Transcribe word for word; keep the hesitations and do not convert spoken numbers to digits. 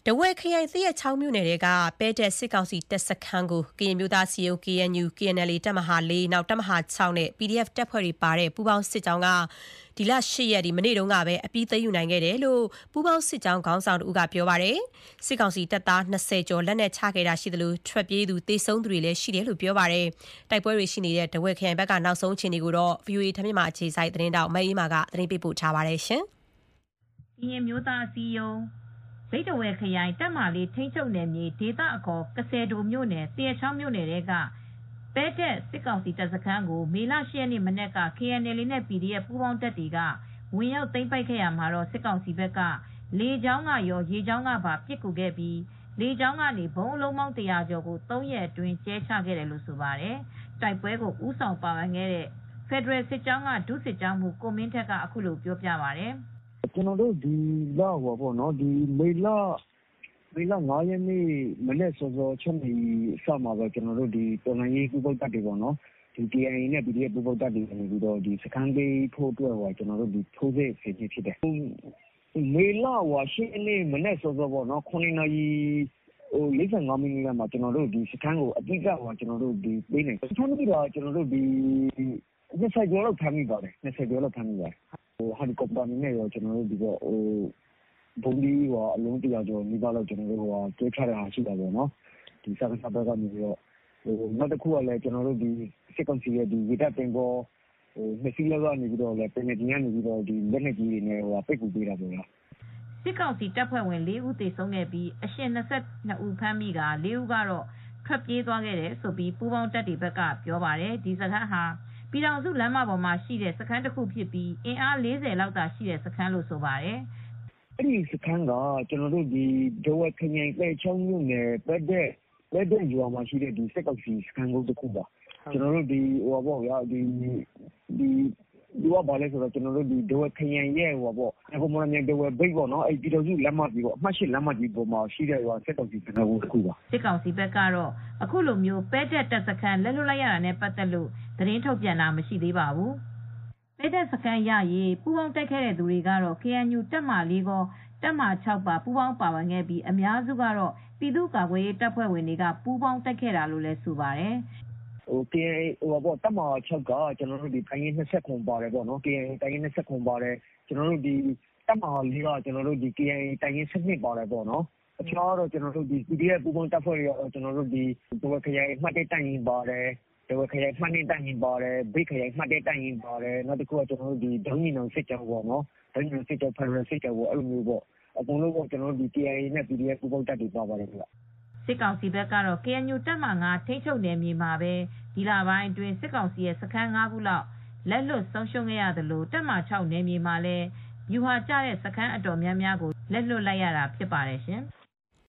တဝက်ခရိုင်သရက်ချောင်းမြို့နယ်တွေကပဲတဲ့စစ်ကောင်စီတပ်စခန်းကိုကရင်မျိုးသားစီယုံ K N U K N L တပ်မဟာ၄နောက်တပ်မဟာ၆နဲ့ P D F တပ်ဖွဲ့တွေပါတဲ့ပူးပေါင်းစစ်ကြောင်းကဒီလ၈ရက်ဒီမနေ့တုန်းကပဲအပြီးသိမ်းယူနိုင်ခဲ့တယ်လို့ပူးပေါင်းစစ်ကြောင်းခေါင်းဆောင်တို့ကပြောပါတယ်စစ်ကောင်စီတပ်သား၂၀ကျော်လက်နက်ချခဲ့တာရှိသလိုထွက်ပြေးသူတေဆုံးသူတွေလည်းရှိတယ်လို့ပြောပါတယ်တိုက်ပွဲတွေရှိနေတဲ့တဝက်ခရိုင်ဘက်ကနောက်ဆုံးအခြေအနေကိုတော့ V O A ထမ်းမြမာအခြေစိုက်သတင်းတောက်မအေးမာကသတင်းပေးပို့ထားပါတယ်ရှင်ကရင်မျိုးသားစီယုံဗိတ်တဝဲခရိုင်တပ်မလေးထိန်းချုပ်နယ်မြေဒေသအခေါ်ကစဲဒိုမြို့နယ်တရချောင်းမြို့နယ်တွေကပဲတဲ့စစ်ကောင်စီတပ်စခန်းကိုမေလ၈ရက်နေ့မနက်က K N L နဲ့ P D F ပူးပေါင်းတပ်တွေကဝင်ရောက်သိမ်းပိုက်ခဲ့ရမှာတော့စစ်ကောင်စီဘက်ကလေကြောင်းကရောရေကြောင်းကပါပစ်ကူခဲ့ပြီးလေကြောင်းကနေဘုံအလုံးပေါင်းတရာကျော်ကိုသုံးရက်အတွင်းကျဲချခဲ့တယ်လို့ဆိုပါတယ်တိုက်ပွဲကိုဦးဆောင်ပါဝင်ခဲ့တဲ့ Federal စစ်ကြောင်းကဒုစစ်ကြောင်းမှူးကိုမင်းထက်ကအခုလိုပြောပြပါတယ်ကျွန်တော်တို့ဒီလဟောပေါ့နော်ဒီမေလမေလ၅ရက်နေ့မနေ့စောစောချက်နေစမှာပဲကျွန်တော်တို့ဒီတော်လိုင်းရေးပူပေါက်တက်တွေပေါ့နော်ဒီ K N A နဲ့ P D F ပူပေါက်တက်တွေနေပြီးတော့ဒီစကန်ပေးဖို့အတွက်ဟောကျွန်တော်တို့ဒီထိုးစစ်ဆင်ဖြစ်တယ်မေလဟောရှင်းနေမနေ့စောစောပေါ့နော်ခုနှစ်နာရီဟို၄၅မိနစ်မှာကျွန်တော်တို့ဒီစကန်ကိုအတိအကျဟောကျွန်တော်တို့ဒီပေးနေစကန်ပြီးတော့ကျွန်တော်တို့ဒီ၂၀ကျော်လောက်ဖမ်းမိပါတယ်၂၀ကျော်လောက်ဖမ်းမိပါတယ်ဟိုဟယ်လီကော်ပတာနဲ့ရောကျွန်တော်တို့ဒီတော့ဟိုဘုံဒီဟောအလုံးတရာကျော်မိသားလောက်ကျွန်တော်တို့ဟောကျဲချတဲ့ဟာရှိတာပေါ့နော်ဒီစကားစကားကနေပြီးတော့ဟိုနောက်တစ်ခုကလည်းကျွန်တော်တို့ဒီစစ်ကောင်စီရဲ့ဒီဝိတပ်ပင်ပေါ်ဟိုနှစ်စီးလောက်ကနေပြီးတော့လည်းပြင်နေနေပြီးတော့ဒီလက်နက်ကြီးတွေနဲ့ဟိုပိတ်ကူပေးတာပေါ့လားစစ်ကောင်စီတပ်ဖွဲ့ဝင်၄ဦးသေဆုံးခဲ့ပြီးအရှင်၂၂ဦးဖမ်းမိက၄ဦးကတော့ထွက်ပြေးသွားခဲ့တယ်ဆိုပြီးပူးပေါင်းတပ်တွေဘက်ကပြောပါတယ်ဒီစခန်းဟာပြည်တော်စုလမ်းမပေါ်မှာရှိတဲ့စခန်းတစ်ခုဖြစ်ပြီးအင်အား၄၀လောက်သာရှိတဲ့စခန်းလို့ဆိုပါတယ်အဲ့ဒီစခန်းကကျွန်တော်တို့ဒီဒဝက်ခရိုင်ပဲချောင်းမြို့နယ်ပဲတဲ့ပဲတဲ့ရွာမှာရှိတဲ့ဒီစက်ကောက်စီစခန်းကိုတစ်ခုပါကျွန်တော်တို့ဒီဟိုပေါ့ဗျာဒီဒီဒီကဘာလဲဆိုတော့ကျွန်တော်တို့ဒီဒဝက်ခရိုင်ရဲ့ဟိုပေါ့အခုမှလည်းဒဝက်ဘိတ်ပေါ့နော်အဲ့ပြည်တော်စုလမ်းမကြီးပေါ့အမှတ်၈လမ်းမကြီးပေါ်မှာရှိတဲ့ဟိုစက်ကောက်စီစခန်းကိုတစ်ခုပါစစ်ကောင်စီဘက်ကတော့အခုလိုမျိုးပဲတဲ့တပ်စခန်းလက်လွတ်လိုက်ရတာနဲ့ပတ်သက်လို့သတင်းထုတ်ပြန်တာမရှိသေးပါဘူးပဲတဲ့စခန်းရရေးပူးပေါင်းတိုက်ခဲ့တဲ့သူတွေကတော့ K N U တပ်မလေးကောတပ်မ၆ပါပူးပေါင်းပါဝင်ခဲ့ပြီးအများစုကတော့ပြည်သူ့ကာကွယ်ရေးတပ်ဖွဲ့ဝင်တွေကပူးပေါင်းတိုက်ခဲ့တာလို့လည်းဆိုပါတယ်ဟို K N A ဟိုပေါ့တပ်မ၆ကကျွန်တော်တို့ဒီတိုင်းရင်း၂၀ခုပါတယ်ပေါ့နော် K N A တိုင်းရင်း၂၀ခုပါတယ်ကျွန်တော်တို့ဒီတပ်မလေးကကျွန်တော်တို့ဒီ K N A တိုင်းရင်း၁၂ပါတယ်ပေါ့နော်အခြားတော့ကျွန်တော်တို့ဒီ P D F ပူးပေါင်းတပ်ဖွဲ့တွေရောကျွန်တော်တို့ဒီဒဝက်ခရိုင်မှတ်တဲ့တိုင်ရင်ပါတယ်ဒဝက်ခရိုင်မှတ်တဲ့တိုင်ရင်ပါတယ်ဘိတ်ခရိုင်မှတ်တဲ့တိုင်ရင်ပါတယ်နောက်တစ်ခုကကျွန်တော်တို့ဒီဒုံညီနောင်စစ်ကြောင်းပေါ့နော်ဒုံညီနောင်စစ်ကြောင်း Federal စစ်ကြောင်းပေါ့အဲ့လိုမျိုးပေါ့အကုန်လုံးကကျွန်တော်တို့ဒီ K N A နဲ့ P D F ပူးပေါင်းတပ်တွေပါပါတယ်ခင်ဗျစစ်ကောင်စီဘက်ကတော့ K N U တပ်မ၅ထိန်းချုပ်နယ်မြေမှာပဲဒီလပိုင်းအတွင်းစစ်ကောင်စီရဲ့စခန်း၅ခုလောက်လက်လွတ်ဆုံးရှုံးခဲ့ရသလိုတပ်မ၆နယ်မြေမှာလည်းယူဟာကျတဲ့စခန်းအတော်များများကိုလက်လွတ်လိုက်ရတာဖြစ်ပါတယ်ရှင်။